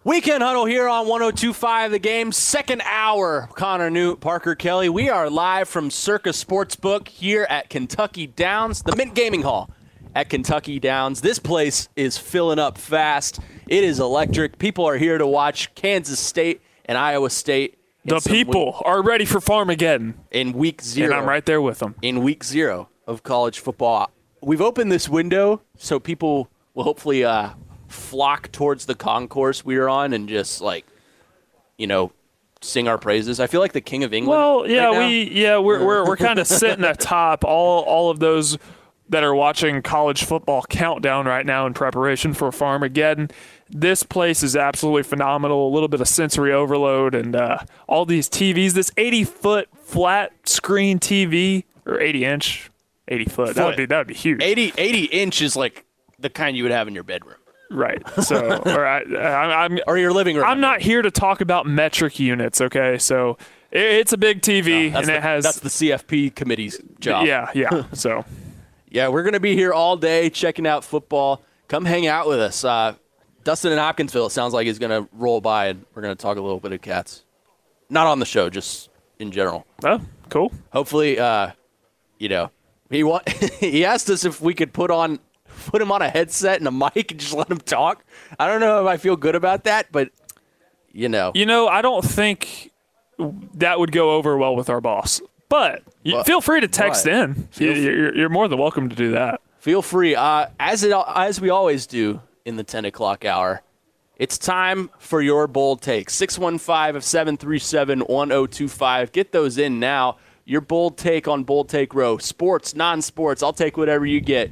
Weekend Huddle here on 102.5 The Game, second hour. Connor Newt, Parker Kelly. We are live from Circa Sportsbook here at Kentucky Downs, the Mint Gaming Hall at Kentucky Downs. This place is filling up fast. It is electric. People are here to watch Kansas State and Iowa State. The people are ready for Farmageddon. In week 0. And I'm right there with them. In week 0 of college football. We've opened this window so people will hopefully flock towards the concourse we are on and just sing our praises. I feel like the King of England. Well, yeah, right we're kind of sitting atop all of those that are watching college football countdown right now in preparation for Farmageddon. This place is absolutely phenomenal. A little bit of sensory overload and all these TVs. This 80-foot flat screen TV or 80-inch, 80-foot. That would be huge. 80 inch is like the kind you would have in your bedroom. Right. So, or your living room. I'm not here to talk about metric units, okay? So, it's a big TV, and that's the CFP committee's job. Yeah. So, yeah, we're going to be here all day checking out football. Come hang out with us. Dustin in Hopkinsville, it sounds like he's going to roll by, and we're going to talk a little bit of Cats. Not on the show, just in general. Oh, cool. Hopefully, he asked us if we could put him on a headset and a mic and just let him talk. I don't know if I feel good about that, but I don't think that would go over well with our boss. But feel free to text in. You're more than welcome to do that. Feel free. As we always do in the 10 o'clock hour, it's time for your bold takes. 615-737-1025. Get those in now. Your bold take on Bold Take Row. Sports, non-sports, I'll take whatever you get.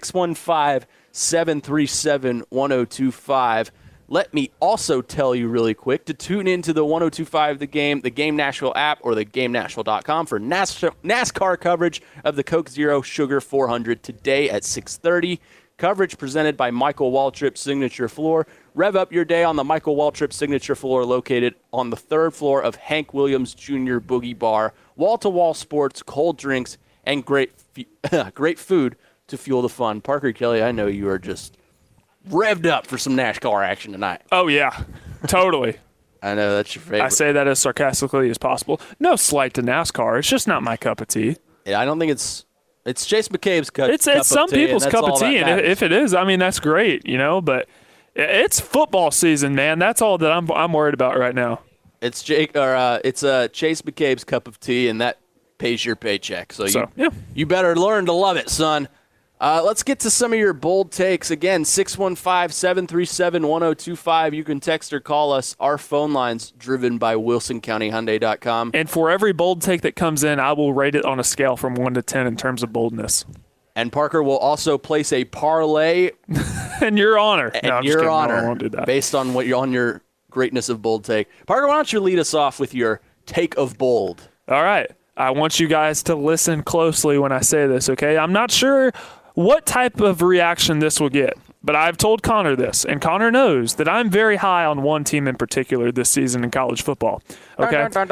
615-737-1025. Let me also tell you really quick to tune into the 102.5 The Game Nashville app, or theGameNashville.com for NASCAR coverage of the Coke Zero Sugar 400 today at 6:30. Coverage presented by Michael Waltrip Signature Floor. Rev up your day on the Michael Waltrip Signature Floor, located on the 3rd floor of Hank Williams Jr. Boogie Bar. Wall-to-wall sports, cold drinks, and great food to fuel the fun. Parker Kelly, I know you are just revved up for some NASCAR action tonight. Oh, yeah. Totally. I know, that's your favorite. I say that as sarcastically as possible. No slight to NASCAR. It's just not my cup of tea. Yeah, I don't think it's Chase McCabe's cup of tea. It's some people's cup of tea, and if it is, I mean, that's great, but it's football season, man. That's all that I'm worried about right now. It's Chase McCabe's cup of tea, and that pays your paycheck. So you better learn to love it, son. Let's get to some of your bold takes. Again, 615-737-1025. You can text or call us. Our phone line's driven by WilsonCountyHyundai.com. And for every bold take that comes in, I will rate it on a scale from 1 to 10 in terms of boldness. And Parker will also place a parlay. In your honor. And your honor. No, I won't do that. Based on your greatness of bold take. Parker, why don't you lead us off with your take of bold? All right. I want you guys to listen closely when I say this, okay? I'm not sure what type of reaction this will get, but I've told Connor this, and Connor knows that I'm very high on one team in particular this season in college football. Okay? Thank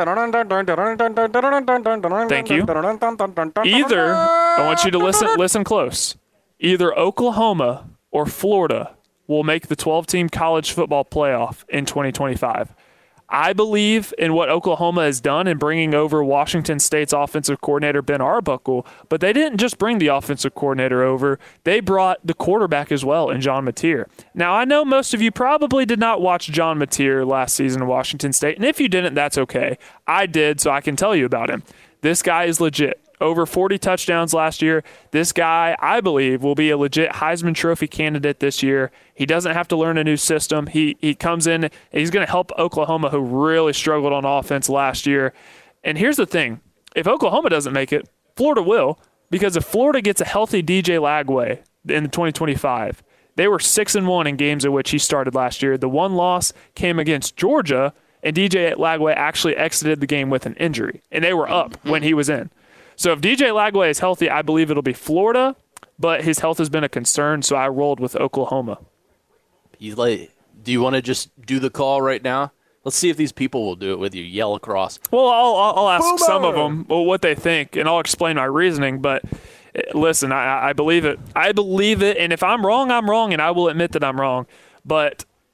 you. Either, I want you to listen close. Either Oklahoma or Florida will make the 12-team college football playoff in 2025. I believe in what Oklahoma has done in bringing over Washington State's offensive coordinator, Ben Arbuckle, but they didn't just bring the offensive coordinator over. They brought the quarterback as well in John Mateer. Now, I know most of you probably did not watch John Mateer last season in Washington State, and if you didn't, that's okay. I did, so I can tell you about him. This guy is legit. Over 40 touchdowns last year. This guy, I believe, will be a legit Heisman Trophy candidate this year. He doesn't have to learn a new system. He comes in, and he's going to help Oklahoma, who really struggled on offense last year. And here's the thing. If Oklahoma doesn't make it, Florida will, because if Florida gets a healthy DJ Lagway in 2025, they were 6-1 in games in which he started last year. The one loss came against Georgia, and DJ Lagway actually exited the game with an injury, and they were up when he was in. So if DJ Lagway is healthy, I believe it'll be Florida, but his health has been a concern, so I rolled with Oklahoma. Do you want to just do the call right now? Let's see if these people will do it with you. Yell across. Well, I'll ask Boomer! Some of them what they think, and I'll explain my reasoning. But listen, I believe it. I believe it, and if I'm wrong, I'm wrong, and I will admit that I'm wrong. But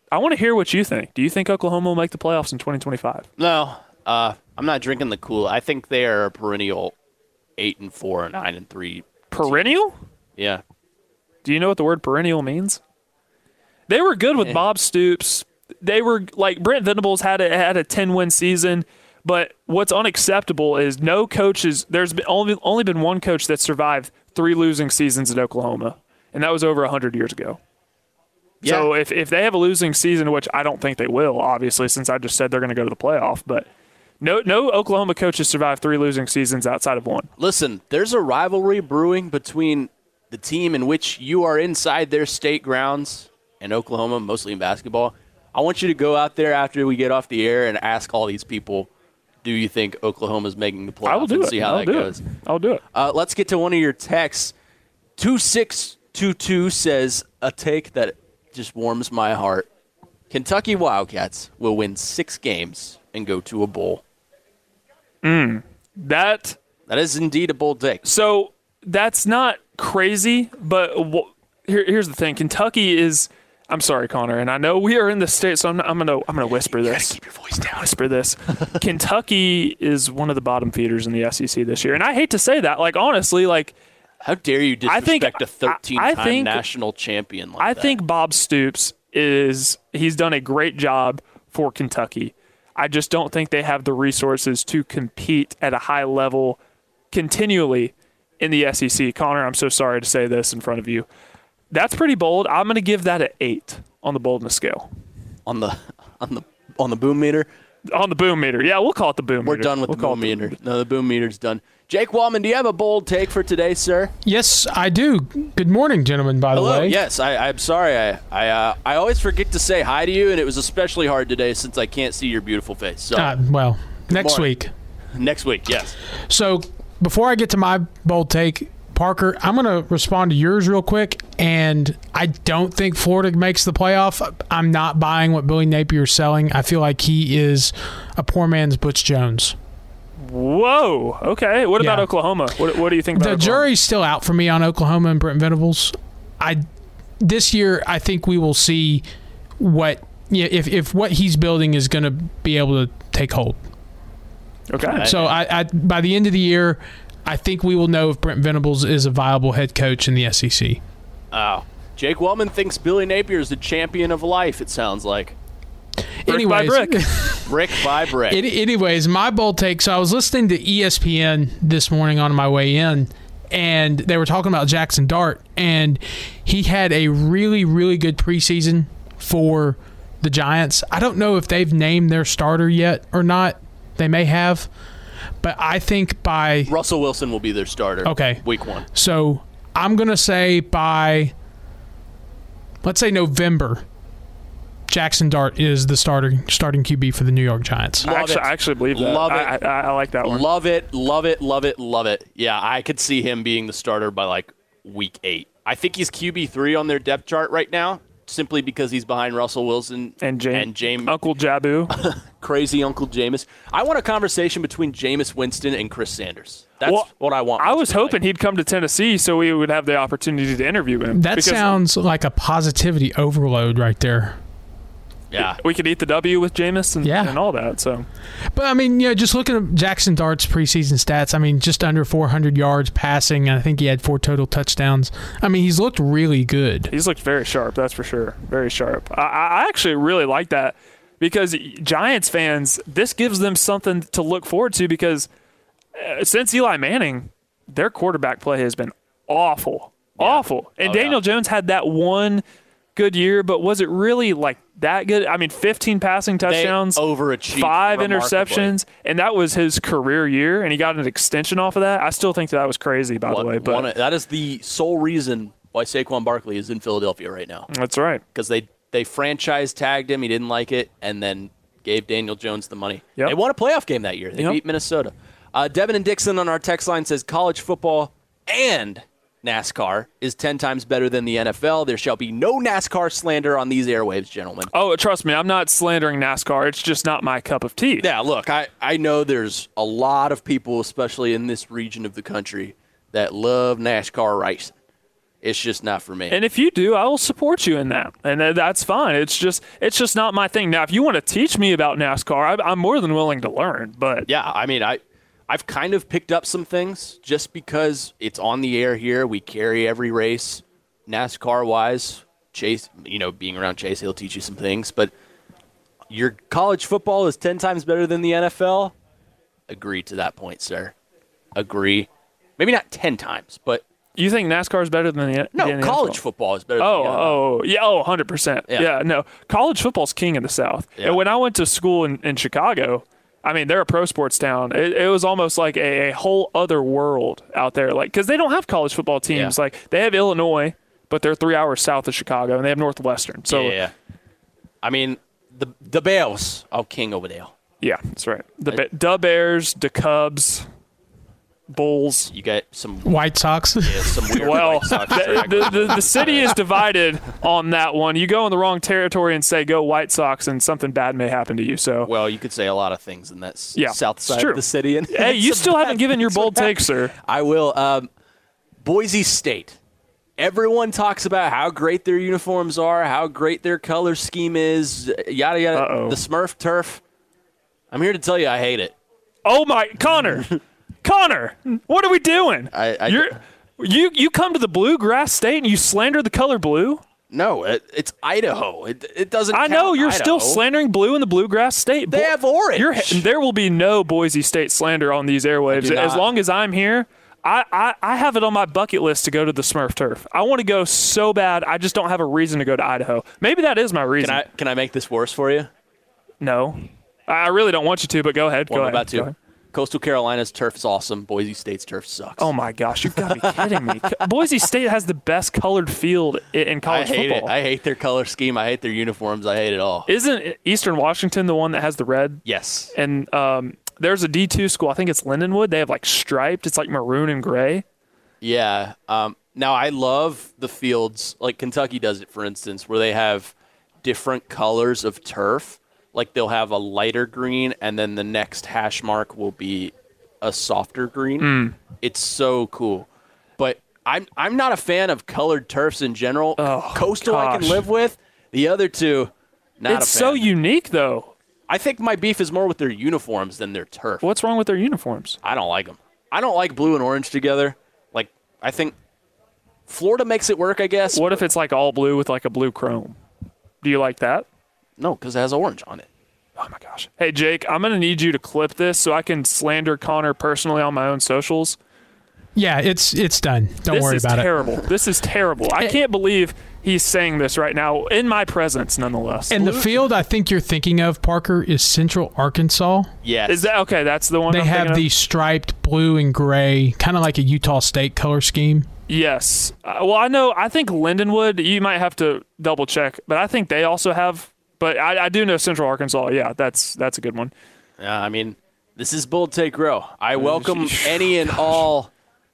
I want to hear what you think. Do you think Oklahoma will make the playoffs in 2025? No, I'm not drinking the Kool. I think they are a perennial 8-4, 9-3. Perennial? Yeah. Do you know what the word perennial means? They were good with Bob Stoops. They were like Brent Venables had a 10-win season, but what's unacceptable is no coaches. There's been only been one coach that survived 3 losing seasons at Oklahoma, and that was over 100 years ago. Yeah. So if they have a losing season, which I don't think they will, obviously, since I just said they're going to go to the playoff, but no Oklahoma coaches survived 3 losing seasons outside of one. Listen, there's a rivalry brewing between the team in which you are inside their state grounds and Oklahoma, mostly in basketball. I want you to go out there after we get off the air and ask all these people, do you think Oklahoma's making the playoff? I will do and it. see how that goes. I'll do it. Let's get to one of your texts. 2622 says, a take that just warms my heart. Kentucky Wildcats will win 6 games and go to a bowl. That is indeed a bold take. So that's not crazy, but here's the thing. Kentucky is – I'm sorry, Connor, and I know we are in the state, so I'm gonna whisper this. Keep your voice down. Whisper this. Kentucky is one of the bottom feeders in the SEC this year, and I hate to say that. Like, honestly, like – how dare you disrespect a 13-time I national champion like that? I think Bob Stoops he's done a great job for Kentucky. I just don't think they have the resources to compete at a high level continually in the SEC. Connor, I'm so sorry to say this in front of you. That's pretty bold. I'm going to give that an 8 on the boldness scale. On the boom meter? On the boom meter. Yeah, we'll call it the boom meter. We're done with the boom meter. No, the boom meter's done. Jake Wallman, do you have a bold take for today, sir? Yes, I do. Good morning, gentlemen, by the way. Yes, I'm sorry. I always forget to say hi to you, and it was especially hard today since I can't see your beautiful face. So, well, next morning. week. Next week, yes. So before I get to my bold take, Parker, I'm going to respond to yours real quick, and I don't think Florida makes the playoff. I'm not buying what Billy Napier's selling. I feel like he is a poor man's Butch Jones. Whoa. Okay. What about Oklahoma? What do you think about the Oklahoma? jury's still out for me on Oklahoma and Brent Venables. This year, I think we will see if what he's building is going to be able to take hold. Okay. So I by the end of the year, I think we will know if Brent Venables is a viable head coach in the SEC. Oh. Jake Wellman thinks Billy Napier is the champion of life, it sounds like. Brick by brick. Brick by brick. Anyways, my bold take. So I was listening to ESPN this morning on my way in, and they were talking about Jackson Dart, and he had a really, really good preseason for the Giants. I don't know if they've named their starter yet or not. They may have. But I think by Russell Wilson will be their starter. Okay. Week 1. So I'm going to say by, let's say November, Jackson Dart is the starting QB for the New York Giants. I actually believe that. Love it. I like that one. Love it. Yeah, I could see him being the starter by like week 8. I think he's QB3 on their depth chart right now, simply because he's behind Russell Wilson and James Uncle Jabu. Crazy Uncle Jameis. I want a conversation between Jameis Winston and Chris Sanders. That's what I want. I was hoping he'd come to Tennessee so we would have the opportunity to interview him. That sounds like a positivity overload right there. Yeah. We could eat the W with Jameis and all that. So, but I mean, just looking at Jackson Dart's preseason stats, I mean, just under 400 yards passing, and I think he had 4 total touchdowns. I mean, he's looked really good. He's looked very sharp, that's for sure. Very sharp. I actually really like that because Giants fans, this gives them something to look forward to because since Eli Manning, their quarterback play has been awful. Yeah. Awful. And Daniel Jones had that one good year, but was it really like that good? I mean, 15 passing touchdowns, they overachieved 5 interceptions, and that was his career year, and he got an extension off of that. I still think that was crazy, by the way. But that is the sole reason why Saquon Barkley is in Philadelphia right now. That's right. Because they franchise tagged him, he didn't like it, and then gave Daniel Jones the money. Yep. They won a playoff game that year. They beat Minnesota. Devin and Dixon on our text line says college football and NASCAR is 10 times better than the NFL. There shall be no NASCAR slander on these airwaves, gentlemen. Oh, trust me, I'm not slandering NASCAR. It's just not my cup of tea. Yeah, look, I know there's a lot of people, especially in this region of the country, that love NASCAR racing. It's just not for me. And if you do, I will support you in that, and that's fine. It's just not my thing. Now, if you want to teach me about NASCAR, I'm more than willing to learn. But yeah, I mean, I've kind of picked up some things just because it's on the air here. We carry every race, NASCAR-wise. Chase, being around Chase, he'll teach you some things. But your college football is 10 times better than the NFL? Agree to that point, sir. Agree. Maybe not 10 times, but you think NASCAR is better than the no, college football is better than the NFL. 100%. Yeah, no. College football's king in the South. Yeah. And when I went to school in Chicago, I mean, they're a pro sports town. It was almost like a whole other world out there. Like, because they don't have college football teams. Yeah. Like, they have Illinois, but they're 3 hours south of Chicago, and they have Northwestern. So, yeah. I mean, the Bears are king over there. Yeah, that's right. The Bears, the Cubs, Bulls. You got some White Sox. Yeah, some weird Well, White Sox the city is divided on that one. You go in the wrong territory and say go White Sox, and something bad may happen to you. So, well, you could say a lot of things in that south side true. of the city. And hey, you still haven't given your bold take, sir. I will. Boise State. Everyone talks about how great their uniforms are, how great their color scheme is, yada yada. Uh-oh. The Smurf turf. I'm here to tell you, I hate it. Oh my, Connor, what are we doing? You come to the Bluegrass State and you slander the color blue? No, it's Idaho. It doesn't. I know you're still slandering blue in the Bluegrass State. They have orange. There will be no Boise State slander on these airwaves as long as I'm here. I have it on my bucket list to go to the Smurf turf. I want to go so bad. I just don't have a reason to go to Idaho. Maybe that is my reason. Can I make this worse for you? No, I really don't want you to. But go ahead. Well, go I'm ahead. about to. Coastal Carolina's turf is awesome. Boise State's turf sucks. Oh my gosh, you've got to be kidding me! Boise State has the best colored field in college football. I hate their color scheme. I hate their uniforms. I hate it all. Isn't Eastern Washington the one that has the red? Yes. And there's a D2 school. I think it's Lindenwood. They have like striped. It's like maroon and gray. Yeah. Now I love the fields. Like Kentucky does it, for instance, where they have different colors of turf. Like they'll have a lighter green, and then the next hash mark will be a softer green. It's so cool. But I'm not a fan of colored turfs in general. Coastal I can live with. The other two, not a fan. It's so unique, though. I think my beef is more with their uniforms than their turf. What's wrong with their uniforms? I don't like them. I don't like blue and orange together. Like, I think Florida makes it work, I guess. What if it's like all blue with like a blue chrome? Do you like that? No, because it has orange on it. Oh, my gosh. Hey, Jake, I'm going to need you to clip this so I can slander Connor personally on my own socials. Yeah, it's done. Don't worry about it. This is terrible. I can't believe he's saying this right now in my presence, nonetheless. And the field I think you're thinking of, Parker, is Central Arkansas. Yes. Is that okay? That's the one. They have the striped blue and gray, kind of like a Utah State color scheme. Yes. Well, I think Lindenwood, you might have to double check, but I think they also have. But I do know Central Arkansas. Yeah, that's a good one. I mean, this is Bold Take Row. I welcome any and all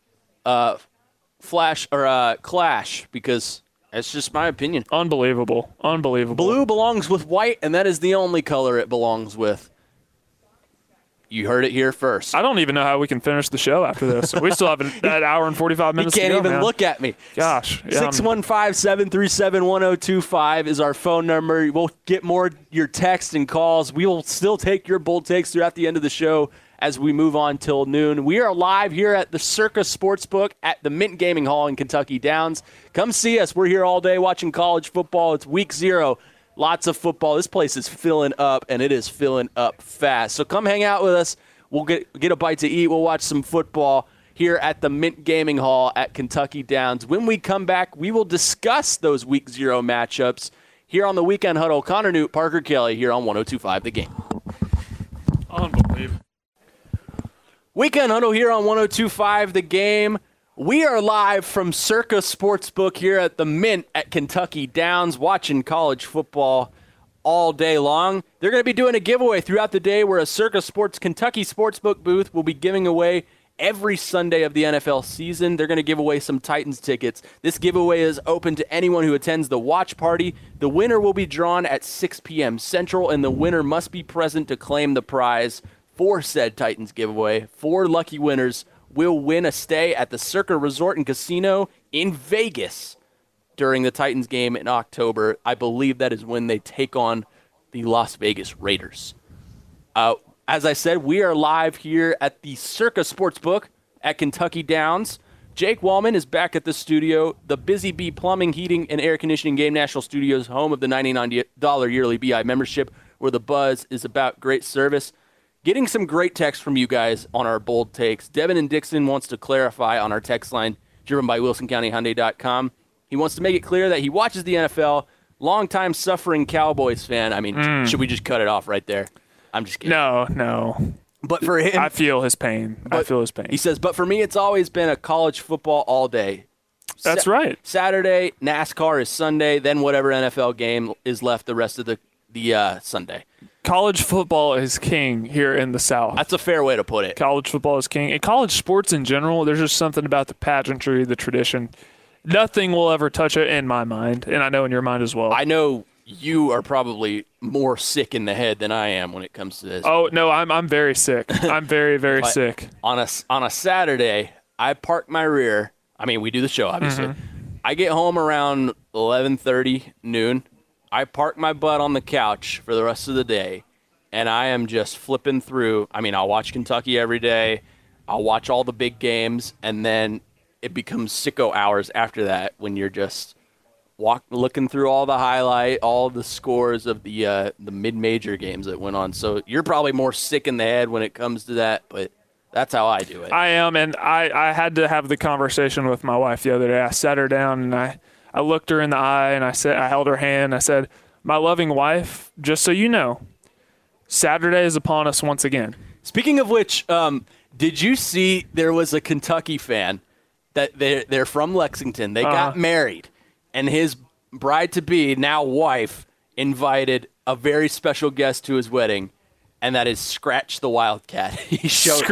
clash because that's just my opinion. Unbelievable. Blue belongs with white, and that is the only color it belongs with. You heard it here first. I don't even know how we can finish the show after this. We still have that hour and 45 minutes to go, You can't even man. look at me. Gosh. Yeah, 615-737-1025 is our phone number. We'll get more your texts and calls. We will still take your bold takes throughout the end of the show as we move on till noon. We are live here at the Circus Sportsbook at the Mint Gaming Hall in Kentucky Downs. Come see us. We're here all day watching college football. It's week 0. Lots of football. This place is filling up, and it is filling up fast. So come hang out with us. We'll get a bite to eat. We'll watch some football here at the Mint Gaming Hall at Kentucky Downs. When we come back, we will discuss those Week 0 matchups here on the Weekend Huddle. Connor Newt, Parker Kelly here on 102.5 The Game. Unbelievable. Weekend Huddle here on 102.5 The Game. We are live from Circus Sportsbook here at the Mint at Kentucky Downs, watching college football all day long. They're going to be doing a giveaway throughout the day where a Circus Sports Kentucky Sportsbook booth will be giving away every Sunday of the NFL season. They're going to give away some Titans tickets. This giveaway is open to anyone who attends the watch party. The winner will be drawn at 6 p.m. Central, and the winner must be present to claim the prize for said Titans giveaway. 4 lucky winners will win a stay at the Circa Resort and Casino in Vegas during the Titans game in October. I believe that is when they take on the Las Vegas Raiders. As I said, we are live here at the Circa Sportsbook at Kentucky Downs. Jake Wallman is back at the studio, the Busy Bee Plumbing, Heating, and Air Conditioning Game National Studios, home of the $99 yearly BI membership, where the buzz is about great service. Getting some great texts from you guys on our bold takes. Devin and Dixon wants to clarify on our text line, driven by WilsonCountyHyundai.com. He wants to make it clear that he watches the NFL, longtime suffering Cowboys fan. I mean, should we just cut it off right there? I'm just kidding. No. But for him, I feel his pain. He says, but for me, it's always been a college football all day. That's right. Saturday, NASCAR is Sunday, then whatever NFL game is left the rest of the Sunday. College football is king here in the South. That's a fair way to put it. College football is king. And college sports in general, there's just something about the pageantry, the tradition. Nothing will ever touch it in my mind, and I know in your mind as well. I know you are probably more sick in the head than I am when it comes to this. Oh, no, I'm very sick. I'm very, very sick. On a Saturday, I park my rear. I mean, we do the show, obviously. Mm-hmm. I get home around 11:30, noon. I park my butt on the couch for the rest of the day, and I am just flipping through. I mean, I'll watch Kentucky every day. I'll watch all the big games, and then it becomes sicko hours after that when you're just looking through all the scores of the mid-major games that went on. So you're probably more sick in the head when it comes to that, but that's how I do it. I am, and I had to have the conversation with my wife the other day. I sat her down, and I looked her in the eye, and I held her hand. I said, my loving wife, just so you know, Saturday is upon us once again. Speaking of which, did you see there was a Kentucky fan that they're from Lexington. They got married, and his bride-to-be, now wife, invited a very special guest to his wedding, and that is Scratch the Wildcat. He showed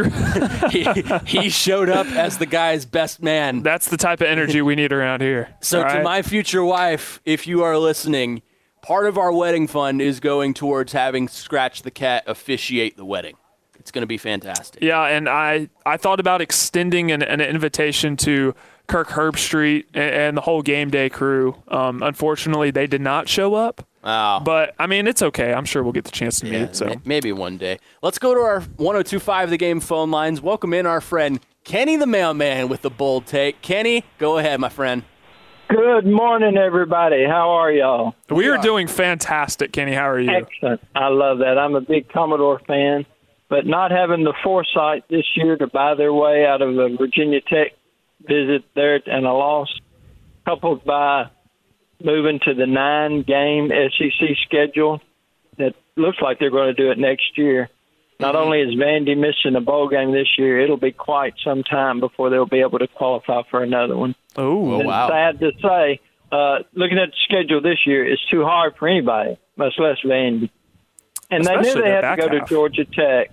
up as the guy's best man. That's the type of energy we need around here. So to my future wife, if you are listening, part of our wedding fund is going towards having Scratch the Cat officiate the wedding. It's going to be fantastic. Yeah, and I thought about extending an invitation to Kirk Herbstreit and the whole game day crew. Unfortunately, they did not show up. Oh. But, I mean, it's okay. I'm sure we'll get the chance to meet. So maybe one day. Let's go to our 102.5 The Game phone lines. Welcome in our friend Kenny the Mailman with the bold take. Kenny, go ahead, my friend. Good morning, everybody. How are y'all? We are doing fantastic, Kenny. How are you? Excellent. I love that. I'm a big Commodore fan, but not having the foresight this year to buy their way out of the Virginia Tech visit there and a loss, coupled by moving to the 9-game SEC schedule that looks like they're going to do it next year. Not only is Vandy missing a bowl game this year, it'll be quite some time before they'll be able to qualify for another one. Oh, wow. Sad to say, looking at the schedule this year, it's too hard for anybody, much less Vandy. And Especially they knew they their had to go back to half. Georgia Tech.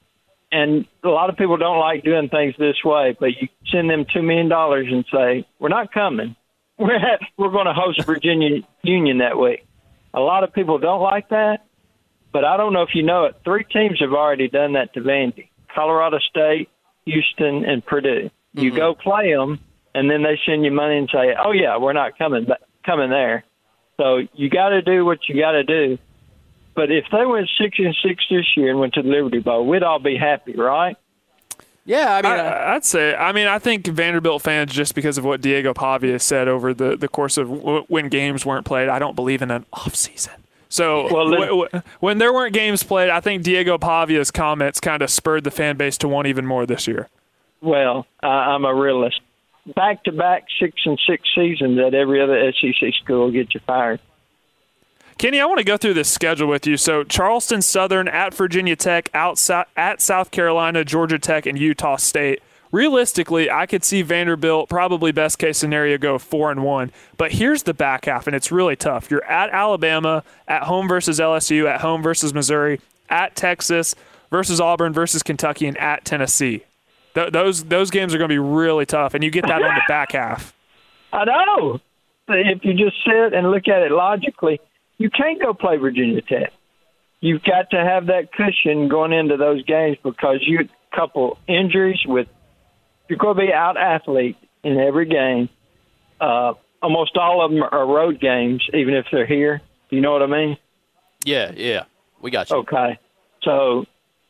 And a lot of people don't like doing things this way, but you send them $2 million and say, we're not coming. We're going to host Virginia Union that week. A lot of people don't like that, but I don't know if you know it. 3 teams have already done that to Vandy: Colorado State, Houston, and Purdue. You go play them, and then they send you money and say, oh, yeah, we're not coming there. So you got to do what you got to do. But if they went 6-6 this year and went to the Liberty Bowl, we'd all be happy, right? Yeah, I mean, I'd say. I mean, I think Vanderbilt fans, just because of what Diego Pavia said over the course of when games weren't played, I don't believe in an off season. So when there weren't games played, I think Diego Pavia's comments kind of spurred the fan base to want even more this year. Well, I'm a realist. Back-to-back 6-6 seasons at every other SEC school will get you fired. Kenny, I want to go through this schedule with you. So Charleston Southern at Virginia Tech, at South Carolina, Georgia Tech, and Utah State. Realistically, I could see Vanderbilt, probably best case scenario, go 4-1. But here's the back half, and it's really tough. You're at Alabama, at home versus LSU, at home versus Missouri, at Texas versus Auburn versus Kentucky, and at Tennessee. Those games are going to be really tough, and you get that on the back half. I know. If you just sit and look at it logically, you can't go play Virginia Tech. You've got to have that cushion going into those games because you couple injuries with you're going to be out athlete in every game. Almost all of them are road games, even if they're here. Do you know what I mean? Yeah. We got you. Okay. So,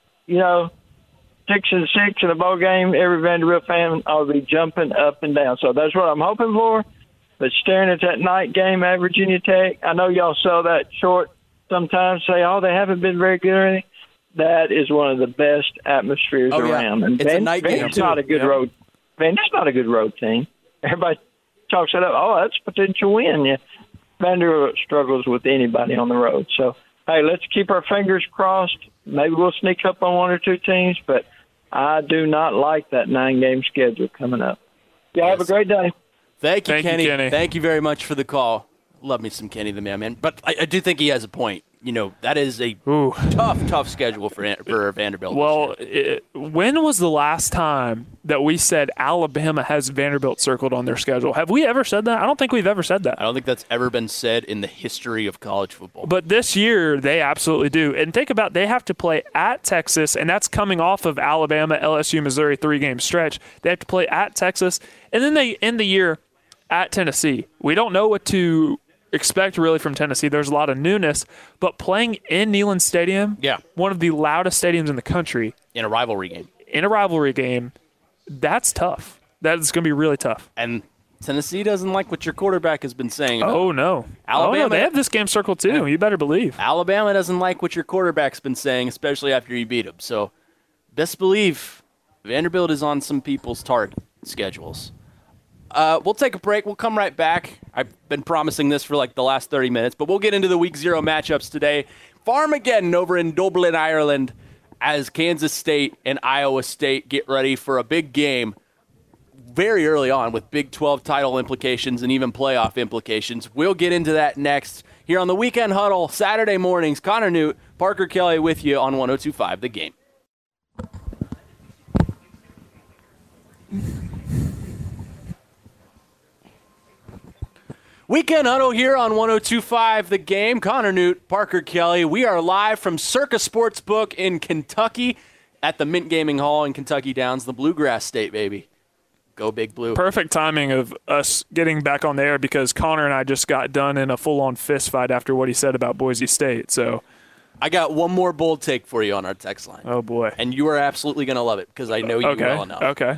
6-6 in a bowl game, every Vanderbilt fan ought to be jumping up and down. So that's what I'm hoping for. But staring at that night game at Virginia Tech, I know y'all sell that short sometimes, say, they haven't been very good or anything. That is one of the best atmospheres around. Yeah. And It's a night game, Vandy's too. not a good road. Vandy's not a good road team. Everybody talks it up. That's a potential win. Yeah. Vanderbilt struggles with anybody on the road. So, hey, let's keep our fingers crossed. Maybe we'll sneak up on one or two teams, but I do not like that 9-game schedule coming up. Y'all have a great day. Thank you, Thank you, Kenny. Kenny. Thank you very much for the call. Love me some Kenny the man. But I do think he has a point. That is a tough schedule for Vanderbilt. Well, when was the last time that we said Alabama has Vanderbilt circled on their schedule? Have we ever said that? I don't think we've ever said that. I don't think that's ever been said in the history of college football. But this year, they absolutely do. And think about, they have to play at Texas, and that's coming off of Alabama, LSU, Missouri 3-game stretch. They have to play at Texas, and then they end the year at Tennessee. We don't know what to expect really from Tennessee. There's a lot of newness, but playing in Neyland Stadium, one of the loudest stadiums in the country, in a rivalry game, that's tough. That's going to be really tough. And Tennessee doesn't like what your quarterback has been saying. Oh, no. Alabama, they have this game circled too. You better believe. Alabama doesn't like what your quarterback's been saying, especially after you beat him. So best believe Vanderbilt is on some people's target schedules. We'll take a break. We'll come right back. I've been promising this for like the last 30 minutes, but we'll get into the Week 0 matchups today. Farmageddon over in Dublin, Ireland, as Kansas State and Iowa State get ready for a big game very early on with Big 12 title implications and even playoff implications. We'll get into that next here on the Weekend Huddle, Saturday mornings. Connor Newt, Parker Kelly with you on 102.5 The Game. Weekend Huddle here on 102.5 The Game. Connor Newt, Parker Kelly. We are live from Circa Sportsbook in Kentucky at the Mint Gaming Hall in Kentucky Downs, the Bluegrass State, baby. Go Big Blue. Perfect timing of us getting back on the air because Connor and I just got done in a full-on fist fight after what he said about Boise State. So I got one more bold take for you on our text line. Oh, boy. And you are absolutely going to love it because I know you well enough. Okay.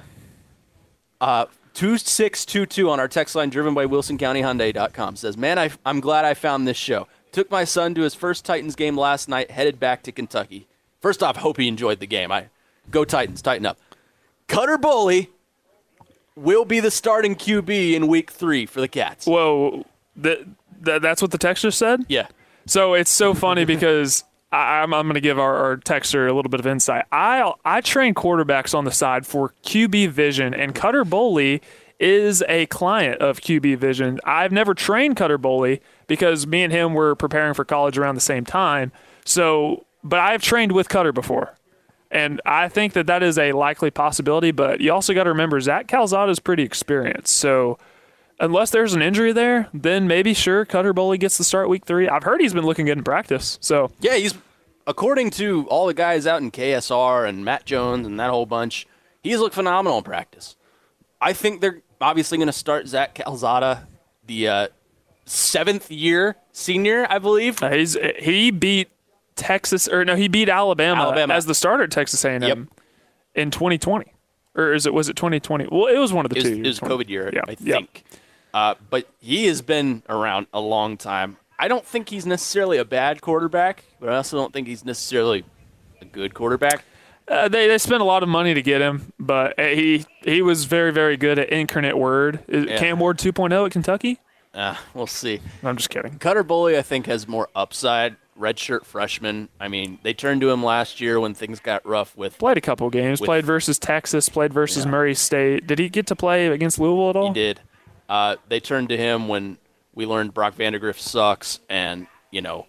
2622 on our text line, driven by WilsonCountyHyundai.com, says, man, I'm glad I found this show. Took my son to his first Titans game last night, headed back to Kentucky. First off, hope he enjoyed the game. Go Titans, tighten up. Cutter Boley will be the starting QB in Week 3 for the Cats. Whoa, that's what the texter said? Yeah. So it's so funny because I'm going to give our texter a little bit of insight. I train quarterbacks on the side for QB Vision, and Cutter Boley is a client of QB Vision. I've never trained Cutter Boley because me and him were preparing for college around the same time. But I've trained with Cutter before, and I think that is a likely possibility. But you also got to remember Zach Calzada is pretty experienced, so unless there's an injury there, then maybe Cutter Boley gets the start Week 3. I've heard he's been looking good in practice. So yeah, he's according to all the guys out in KSR and Matt Jones and that whole bunch, he's looked phenomenal in practice. I think they're obviously going to start Zach Calzada, the 7th-year senior, I believe. He beat he beat Alabama as the starter at Texas A&M in 2020. Or was it 2020? Well, it was one of the two. It was COVID year, I think. Yep. But he has been around a long time. I don't think he's necessarily a bad quarterback, but I also don't think he's necessarily a good quarterback. They spent a lot of money to get him, but he was very, very good at incarnate Word. Cam Ward 2.0 at Kentucky? We'll see. I'm just kidding. Cutter Boley, I think, has more upside. Redshirt freshman. I mean, they turned to him last year when things got rough with. Played a couple games. Played versus Texas. Played versus Murray State. Did he get to play against Louisville at all? He did. They turned to him when we learned Brock Vandegrift sucks, and not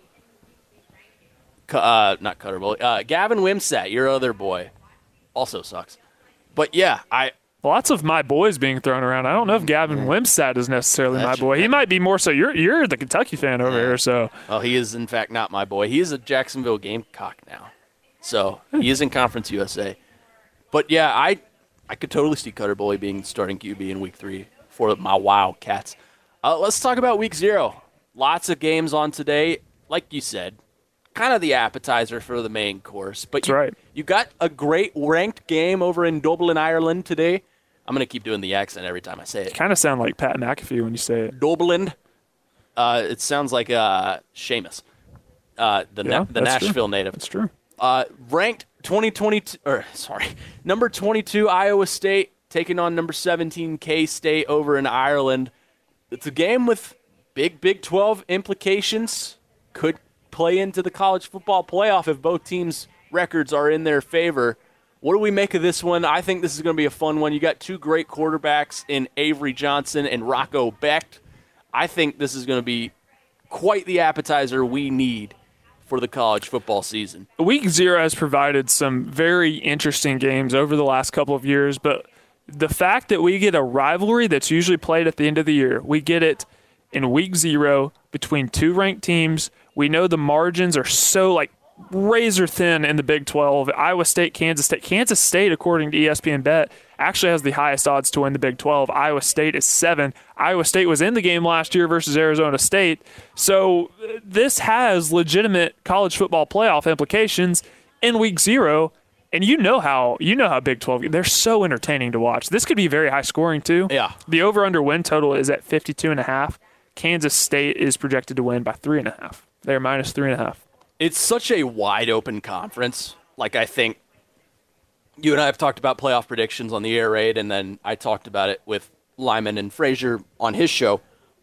Cutter Boley. Gavin Wimsatt, your other boy, also sucks. But yeah, lots of my boys being thrown around. I don't know if Gavin Wimsatt is necessarily my boy. He might be more so. You're the Kentucky fan over here, so. Well, he is in fact not my boy. He is a Jacksonville Gamecock now, so he is in Conference USA. But yeah, I could totally see Cutter Boley being starting QB in Week 3 for my Wildcats. Let's talk about Week 0. Lots of games on today. Like you said, kind of the appetizer for the main course. But That's right. You got a great ranked game over in Dublin, Ireland today. I'm going to keep doing the accent every time I say it. Kind of sound like Pat McAfee when you say it. Dublin. It sounds like Seamus, the Nashville native. That's true. Ranked 2022, number 22 Iowa State taking on number 17 K-State over in Ireland. It's a game with big Big 12 implications. Could play into the college football playoff if both teams' records are in their favor. What do we make of this one? I think this is going to be a fun one. You got two great quarterbacks in Avery Johnson and Rocco Becht. I think this is going to be quite the appetizer we need for the college football season. Week 0 has provided some very interesting games over the last couple of years, but the fact that we get a rivalry that's usually played at the end of the year, we get it in Week 0 between two ranked teams. We know the margins are so razor thin in the Big 12. Iowa State, Kansas State. Kansas State, according to ESPN Bet, actually has the highest odds to win the Big 12. Iowa State is 7. Iowa State was in the game last year versus Arizona State. So this has legitimate college football playoff implications in Week 0. And you know how Big 12, they're so entertaining to watch. This could be very high scoring too. Yeah. The over-under win total is at 52.5. Kansas State is projected to win by 3.5. They're minus 3.5. It's such a wide open conference. I think you and I have talked about playoff predictions on the air raid, and then I talked about it with Lyman and Frazier on his show.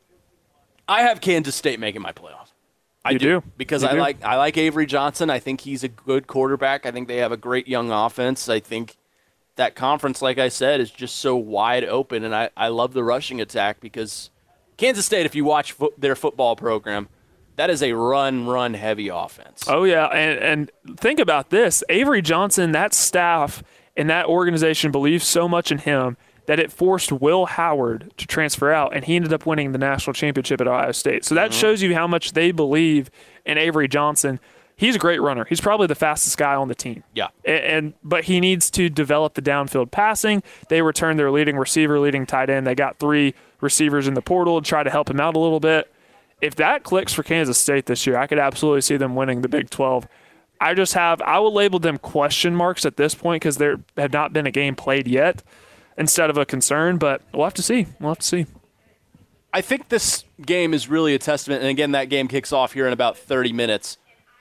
I have Kansas State making my playoff. I do because I like Avery Johnson. I think he's a good quarterback. I think they have a great young offense. I think that conference, like I said, is just so wide open, and I love the rushing attack because Kansas State, if you watch their football program, that is a run heavy offense. Oh, yeah, and think about this. Avery Johnson, that staff and that organization believes so much in him that it forced Will Howard to transfer out, and he ended up winning the national championship at Ohio State. So that shows you how much they believe in Avery Johnson. He's a great runner. He's probably the fastest guy on the team. Yeah. But he needs to develop the downfield passing. They returned their leading receiver, leading tight end. They got 3 receivers in the portal to try to help him out a little bit. If that clicks for Kansas State this year, I could absolutely see them winning the Big 12. I will label them question marks at this point because there have not been a game played yet instead of a concern, but we'll have to see. I think this game is really a testament, and again, that game kicks off here in about 30 minutes.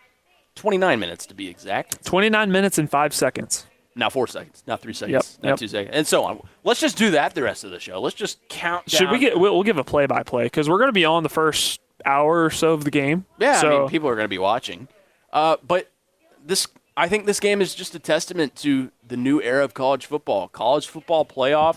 29 minutes to be exact. 29 minutes and 5 seconds. Now 4 seconds. Now 3 seconds. Now 2 seconds. And so on. Let's just do that the rest of the show. Let's just count down. We'll give a play-by-play because we're going to be on the first hour or so of the game. Yeah, so. People are going to be watching. But I think this game is just a testament to the new era of college football. College football playoff,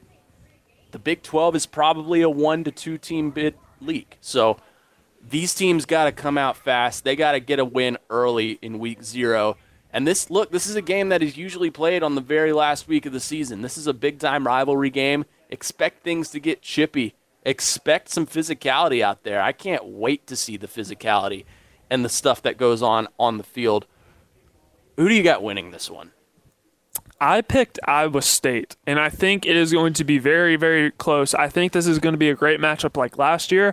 the Big 12 is probably a 1 to 2 team bid league. So these teams got to come out fast. They got to get a win early in Week 0. And this is a game that is usually played on the very last week of the season. This is a big-time rivalry game. Expect things to get chippy. Expect some physicality out there. I can't wait to see the physicality and the stuff that goes on the field. Who do you got winning this one? I picked Iowa State, and I think it is going to be very, very close. I think this is going to be a great matchup like last year.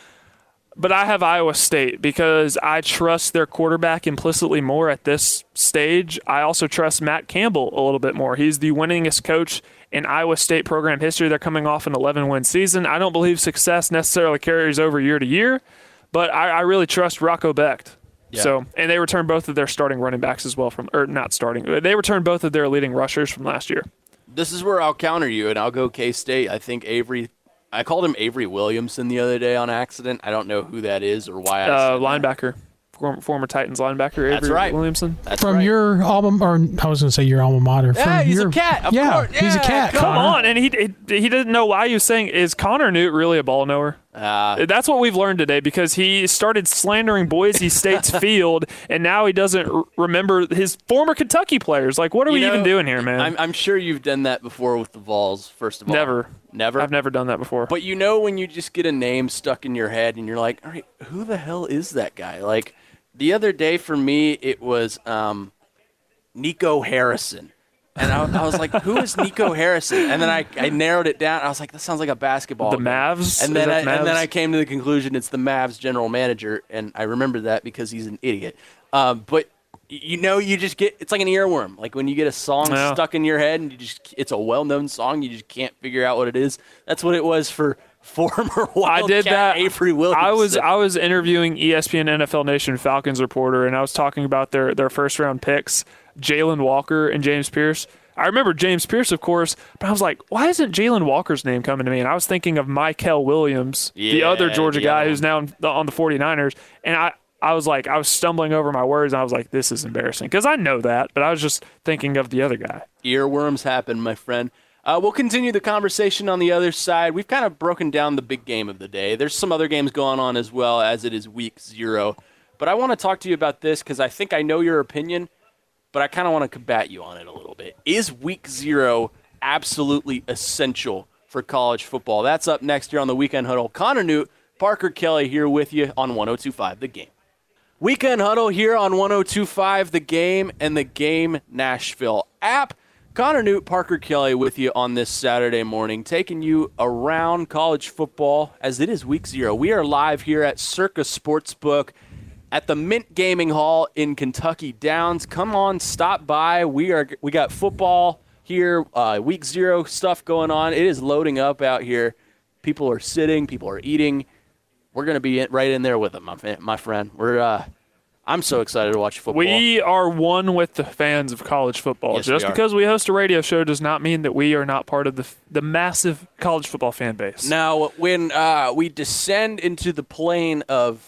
But I have Iowa State because I trust their quarterback implicitly more at this stage. I also trust Matt Campbell a little bit more. He's the winningest coach in Iowa State program history. They're coming off an 11-win season. I don't believe success necessarily carries over year to year, but I really trust Rocco Becht. Yeah. So, and they returned both of their starting running backs as well they returned both of their leading rushers from last year. This is where I'll counter you, and I'll go K-State. I think I called him Avery Williamson the other day on accident. I don't know who that is or why. Linebacker, former Titans linebacker. That's Avery right. Williamson. That's from right. your alma, or I was going to say your alma mater. Yeah, he's a cat. Of course. Yeah, he's a cat. Come on, and he didn't know why he was saying, is Connor Newt really a ball knower? That's what we've learned today because he started slandering Boise State's field, and now he doesn't remember his former Kentucky players. Like, what are we even doing here, man? I'm sure you've done that before with the Vols, first of all. Never? I've never done that before. But you know when you just get a name stuck in your head and you're like, all right, who the hell is that guy? Like, the other day for me, it was Nico Harrison. And I was like, who is Nico Harrison? And then I narrowed it down. I was like, that sounds like a basketball The game. Mavs? And then I came to the conclusion it's the Mavs general manager, and I remember that because he's an idiot. But you just get, it's like an earworm. Like when you get a song stuck in your head and it's a well-known song, you just can't figure out what it is. That's what it was for former Wildcat Avery Williamson. I was interviewing ESPN NFL Nation Falcons reporter, and I was talking about their first-round picks, Jalen Walker and James Pierce. I remember James Pierce, of course, but I was like, why isn't Jalen Walker's name coming to me? And I was thinking of Mykel Williams, the other Georgia guy who's now on the 49ers, and I was like, I was stumbling over my words, and I was like, this is embarrassing. Because I know that, but I was just thinking of the other guy. Earworms happen, my friend. We'll continue the conversation on the other side. We've kind of broken down the big game of the day. There's some other games going on as well, as it is week 0. But I want to talk to you about this because I think I know your opinion, but I kind of want to combat you on it a little bit. Is week 0 absolutely essential for college football? That's up next here on the Weekend Huddle. Connor Newt, Parker Kelly here with you on 102.5 The Game. Weekend Huddle here on 102.5 The Game and the Game Nashville app. Connor Newt, Parker Kelly with you on this Saturday morning, taking you around college football as it is week 0. We are live here at Circa Sportsbook at the Mint Gaming Hall in Kentucky Downs. Come on, stop by. We got football here, week 0 stuff going on. It is loading up out here. People are sitting, people are eating. We're going to be right in there with them, my friend. I'm so excited to watch football. We are one with the fans of college football. Yes, Just because we host a radio show does not mean that we are not part of the massive college football fan base. Now, when we descend into the plane of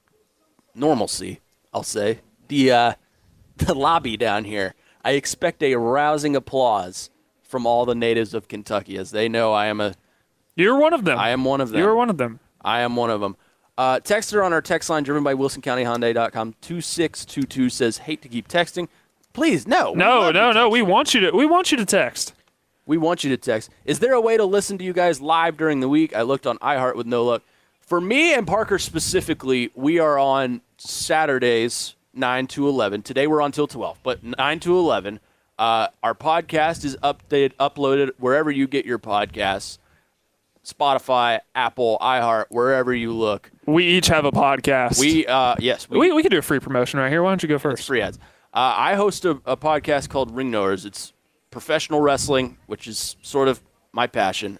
normalcy, I'll say, the lobby down here, I expect a rousing applause from all the natives of Kentucky as they know You're one of them. I am one of them. You're one of them. I am one of them. Texter on our text line driven by WilsonCountyHyundai.com 2622 says, hate to keep texting. Please, no. No. We want you to text. We want you to text. Is there a way to listen to you guys live during the week? I looked on iHeart with no luck. For me and Parker specifically, we are on Saturdays 9 to 11. Today we're on till 12, but 9 to 11. Our podcast is uploaded wherever you get your podcasts. Spotify, Apple, iHeart, wherever you look. We each have a podcast. Yes. We could do a free promotion right here. Why don't you go first? Free ads. I host a podcast called Ring Knowers. It's professional wrestling, which is sort of my passion.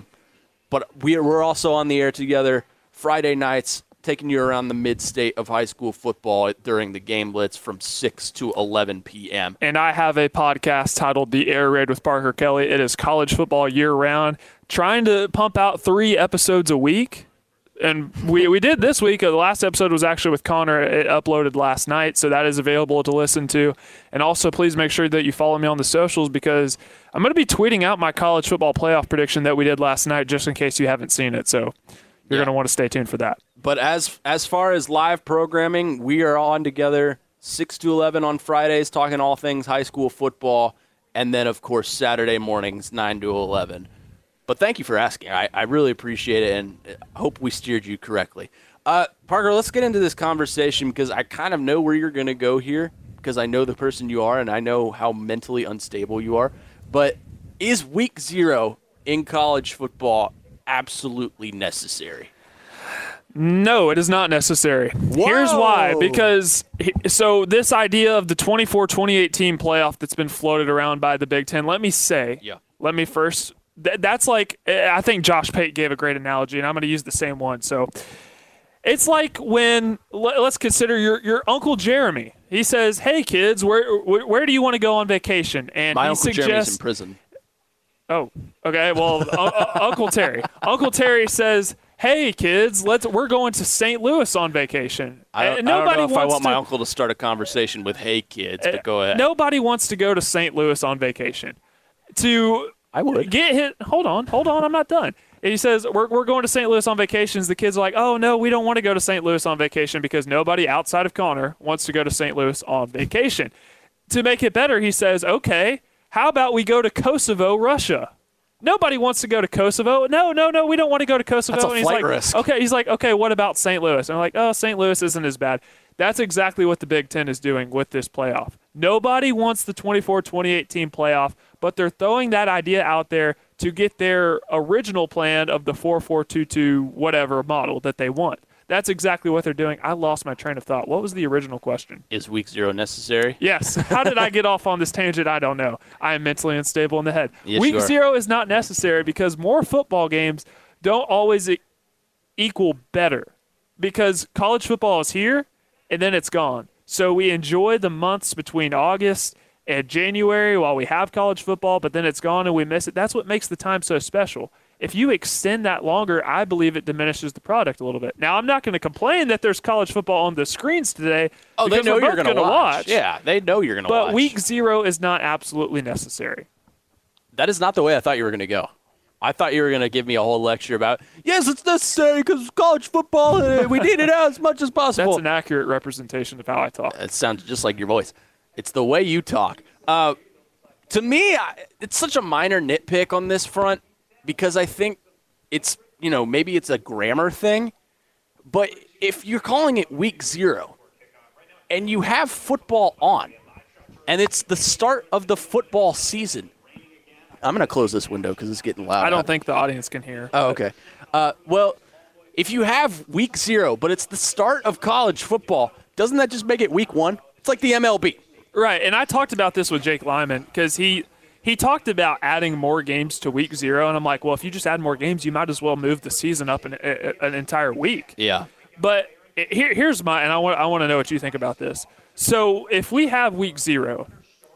But we're also on the air together Friday nights, taking you around the mid-state of high school football during the Game Blitz from 6 to 11 p.m. And I have a podcast titled The Air Raid with Parker Kelly. It is college football year-round, trying to pump out 3 episodes a week. And we did this week. The last episode was actually with Connor. It uploaded last night, so that is available to listen to. And also, please make sure that you follow me on the socials because I'm going to be tweeting out my college football playoff prediction that we did last night just in case you haven't seen it. So you're going to want to stay tuned for that. But as far as live programming, we are on together 6 to 11 on Fridays, talking all things high school football, and then, of course, Saturday mornings 9 to 11. But thank you for asking. I really appreciate it, and I hope we steered you correctly. Parker, let's get into this conversation because I kind of know where you're going to go here because I know the person you are and I know how mentally unstable you are. But is week 0 in college football absolutely necessary? No, it is not necessary. Whoa. Here's why. Because, so this idea of the 24-28 team playoff that's been floated around by the Big Ten, let me first, that's like, I think Josh Pate gave a great analogy, and I'm going to use the same one. So it's like when, let's consider your Uncle Jeremy. He says, hey, kids, where do you want to go on vacation? And my he Uncle Jeremy's in prison. Oh, okay. Well, Uncle Terry. Uncle Terry says, hey, kids, we're going to St. Louis on vacation. I don't know if I want my uncle to start a conversation with, hey, kids, but go ahead. Nobody wants to go to St. Louis on vacation. I would. Get hit. Hold on, I'm not done. And he says, we're going to St. Louis on vacations. The kids are like, oh, no, we don't want to go to St. Louis on vacation because nobody outside of Connor wants to go to St. Louis on vacation. To make it better, he says, okay, how about we go to Kosovo, Russia? Nobody wants to go to Kosovo. No, we don't want to go to Kosovo. That's a and flight risk. He's like, okay, what about St. Louis? And I'm like, oh, St. Louis isn't as bad. That's exactly what the Big Ten is doing with this playoff. Nobody wants the 24-28 team playoff, but they're throwing that idea out there to get their original plan of the 4-4-2-2 whatever model that they want. That's exactly what they're doing. I lost my train of thought. What was the original question? Is week 0 necessary? Yes. How did I get off on this tangent? I don't know. I am mentally unstable in the head. Yes, week 0 is not necessary because more football games don't always equal better, because college football is here and then it's gone. So we enjoy the months between August and January while we have college football, but then it's gone and we miss it. That's what makes the time so special. If you extend that longer, I believe it diminishes the product a little bit. Now, I'm not going to complain that there's college football on the screens today. Oh, they know you're going to watch. Yeah, Yeah, they know you're going to watch. but week 0 is not absolutely necessary. That is not the way I thought you were going to go. I thought you were going to give me a whole lecture about, yes, it's necessary because college football, we need it out as much as possible. That's an accurate representation of how I talk. It sounds just like your voice. It's the way you talk. To me, it's such a minor nitpick on this front because I think it's, maybe it's a grammar thing. But if you're calling it week 0 and you have football on and it's the start of the football season, I'm going to close this window because it's getting loud. I don't think the audience can hear. Oh, okay. Well, if you have week 0, but it's the start of college football, doesn't that just make it week 1? It's like the MLB. Right, and I talked about this with Jake Lyman because he talked about adding more games to week 0, and I'm like, well, if you just add more games, you might as well move the season up an entire week. Yeah. But here's and I want to know what you think about this. So if we have week 0,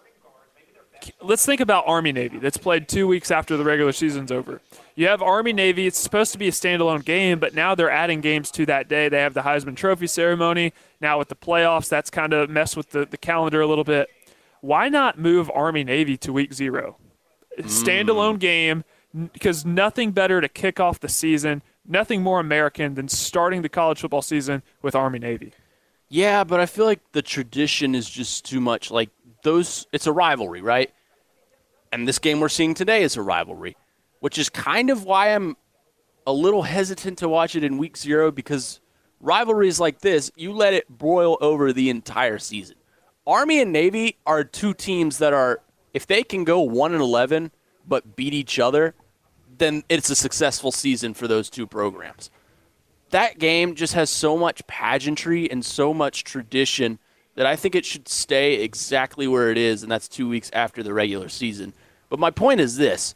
let's think about Army-Navy. That's played 2 weeks after the regular season's over. You have Army-Navy. It's supposed to be a standalone game, but now they're adding games to that day. They have the Heisman Trophy ceremony. Now with the playoffs, that's kind of messed with the calendar a little bit. Why not move Army-Navy to week 0? Standalone game, because nothing better to kick off the season, nothing more American than starting the college football season with Army-Navy. Yeah, but I feel like the tradition is just too much. Like, it's a rivalry, right? And this game we're seeing today is a rivalry, which is kind of why I'm a little hesitant to watch it in week 0, because rivalries like this, you let it boil over the entire season. Army and Navy are two teams that are, if they can go 1-11 but beat each other, then it's a successful season for those two programs. That game just has so much pageantry and so much tradition that I think it should stay exactly where it is, and that's 2 weeks after the regular season. But my point is this.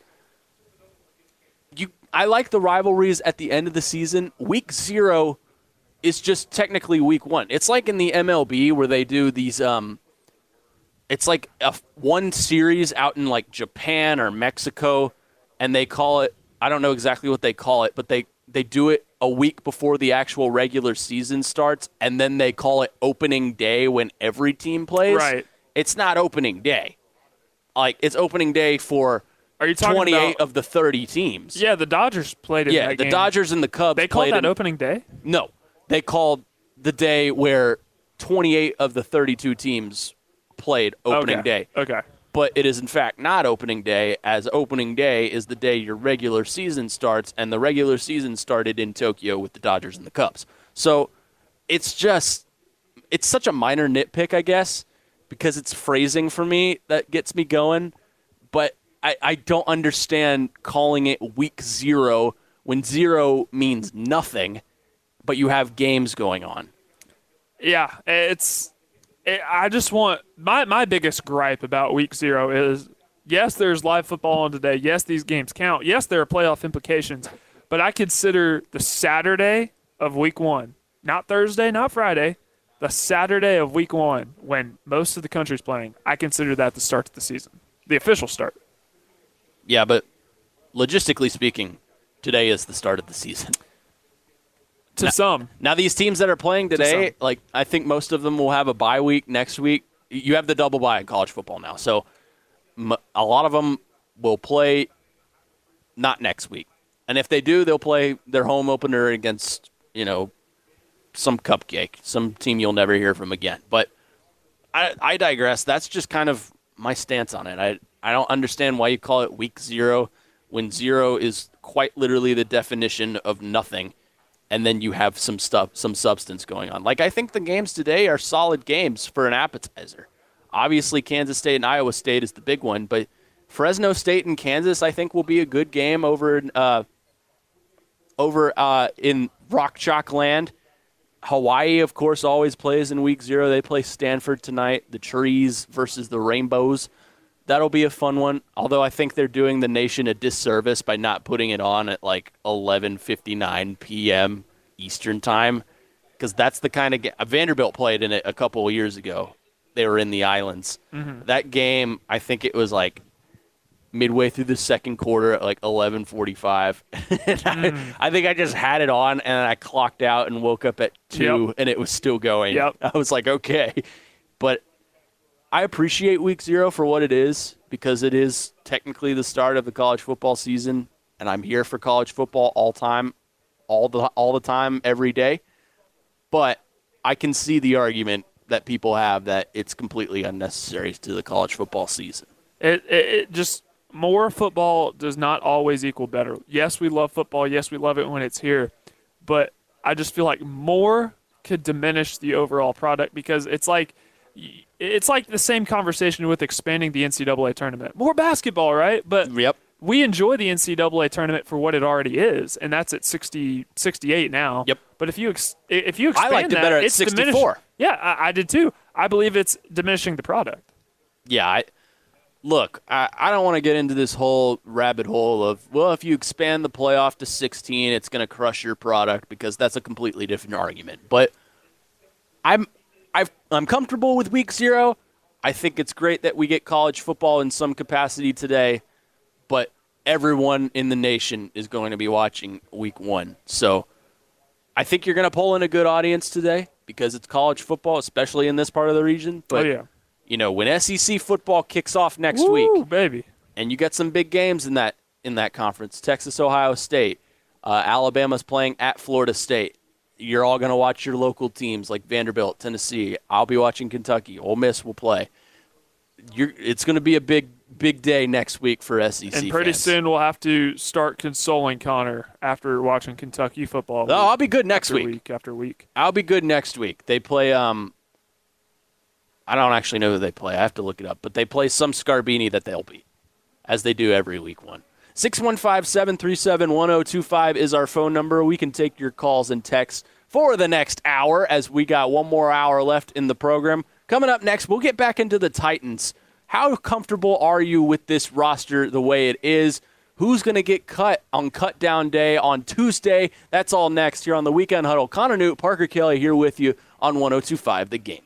I like the rivalries at the end of the season. Week 0 is just technically week 1. It's like in the MLB where they do these it's like one series out in like Japan or Mexico, and they call it, I don't know exactly what they call it, but they do it a week before the actual regular season starts, and then they call it opening day when every team plays. Right. It's not opening day. Like, it's opening day for Are you talking 28 about, of the 30 teams. Yeah, the Dodgers played in that the game. Dodgers and the Cubs They called played that opening day? No. They called the day where 28 of the 32 teams played opening day. Okay. But it is, in fact, not opening day, as opening day is the day your regular season starts, and the regular season started in Tokyo with the Dodgers and the Cubs. So it's such a minor nitpick, I guess, because it's phrasing for me that gets me going. But I don't understand calling it week 0 when 0 means nothing, but you have games going on. Yeah, I just want my biggest gripe about week 0 is, yes, there's live football on today. Yes, these games count. Yes, there are playoff implications. But I consider the Saturday of week 1, not Thursday, not Friday, the Saturday of week 1 when most of the country's playing, I consider that the start of the season, the official start. Yeah, but logistically speaking, today is the start of the season. To some. Now, these teams that are playing today, like, I think most of them will have a bye week next week. You have the double bye in college football now. So a lot of them will play not next week. And if they do, they'll play their home opener against, some cupcake, some team you'll never hear from again. But I digress. That's just kind of my stance on it. I don't understand why you call it week 0 when 0 is quite literally the definition of nothing. and then you have some substance going on. Like, I think the games today are solid games for an appetizer. Obviously, Kansas State and Iowa State is the big one, but Fresno State and Kansas, I think, will be a good game over in Rock Chalk Land. Hawaii, of course, always plays in Week 0. They play Stanford tonight. The Trees versus the Rainbows. That'll be a fun one, although I think they're doing the nation a disservice by not putting it on at like 11:59 p.m. Eastern time, because that's the kind of game. Vanderbilt played in it a couple of years ago. They were in the islands. Mm-hmm. That game, I think it was like midway through the second quarter at like 11:45. I think I just had it on, and I clocked out and woke up at 2, and it was still going. Yep. I was like, okay. But I appreciate Week 0 for what it is, because it is technically the start of the college football season, and I'm here for college football all the time, every day. But I can see the argument that people have that it's completely unnecessary to the college football season. It just more football does not always equal better. Yes, we love football. Yes, we love it when it's here. But I just feel like more could diminish the overall product, because it's like the same conversation with expanding the NCAA tournament. More basketball, right? But yep. We enjoy the NCAA tournament for what it already is, and that's at 68 now. Yep. But if you expand I liked it better at 64. Yeah, I did too. I believe it's diminishing the product. Yeah, I don't want to get into this whole rabbit hole of, well, if you expand the playoff to 16, it's going to crush your product, because that's a completely different argument. But I'm comfortable with Week 0. I think it's great that we get college football in some capacity today, but everyone in the nation is going to be watching Week 1. So I think you're going to pull in a good audience today, because it's college football, especially in this part of the region. But, you know, when SEC football kicks off next week, baby, and you got some big games in that conference, Texas, Ohio State, Alabama's playing at Florida State. You're all going to watch your local teams like Vanderbilt, Tennessee. I'll be watching Kentucky. Ole Miss will play. It's going to be a big day next week for SEC And pretty fans. soon we'll have to start consoling Connor after watching Kentucky football. Oh, I'll be good next week after week. I'll be good next week. They play I don't actually know who they play. I have to look it up. But they play some Scarbini that they'll beat, as they do every Week 1. 615-737-1025 is our phone number. We can take your calls and texts for the next hour, as we got one more hour left in the program. Coming up next, we'll get back into the Titans. How comfortable are you with this roster the way it is? Who's going to get cut on cut down day on Tuesday? That's all next here on the Weekend Huddle. Connor Newt, Parker Kelly here with you on 102.5 The Game.